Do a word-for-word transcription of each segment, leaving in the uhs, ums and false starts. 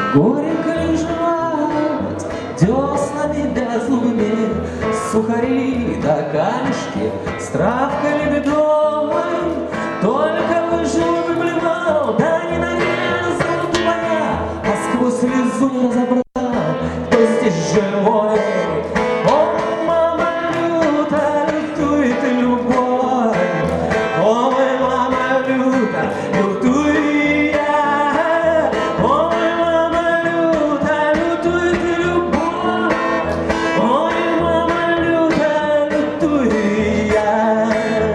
Горько лежать деснами беззубыми, сухари да камешки с травкой лебедой. Только выжил, выплевал, да не нарезал твоя, а сквозь слезу не разобрал, кто здесь живой. О, мама люта, лютует любовь. Ой, мама люта, лютует я. Ой, мама люта, лютует любовь. Ой, мама люта, лютует я.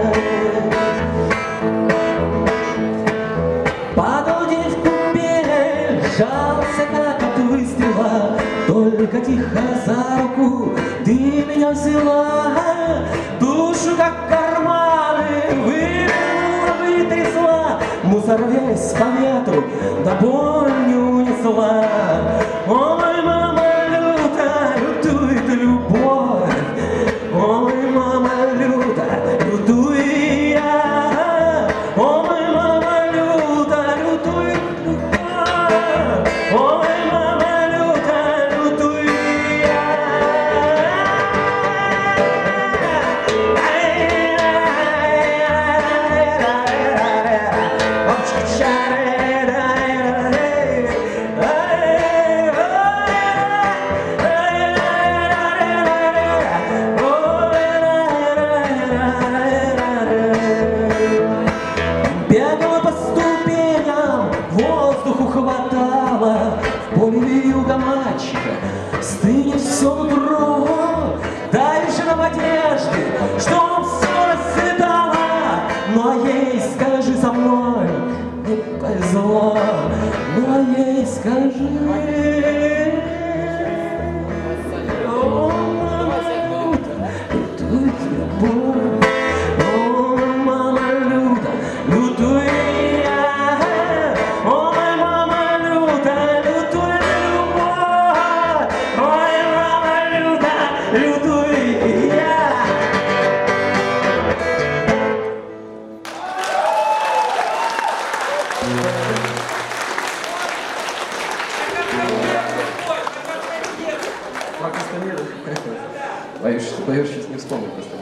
Падал день в купель, сжался как от выстрела, только тихо за руку ты меня взяла, душу как карманы вывернула, вытрясла, мусор весь по ветру, да боль не унесла. Ой, мама люта, лютует любовь. Ой, мама люта, лютует я. Ой, мама люта, лютует любовь. Ой, мама люта, лютует я. Бегала по ступеням, воздуху хватало, в поле вьюга мальчика стынет все нутро. Дальше нам одежды, чтоб все расцветало, ну а ей скажи со мной, не повезло, ну а ей скажи. О, мама люта, лютует любовь. О, мама люта, лютует я. Ой, мама люта, лютует любовь. Ой, мама люта, лютует я. Боюсь, боюсь, сейчас не вспомню просто.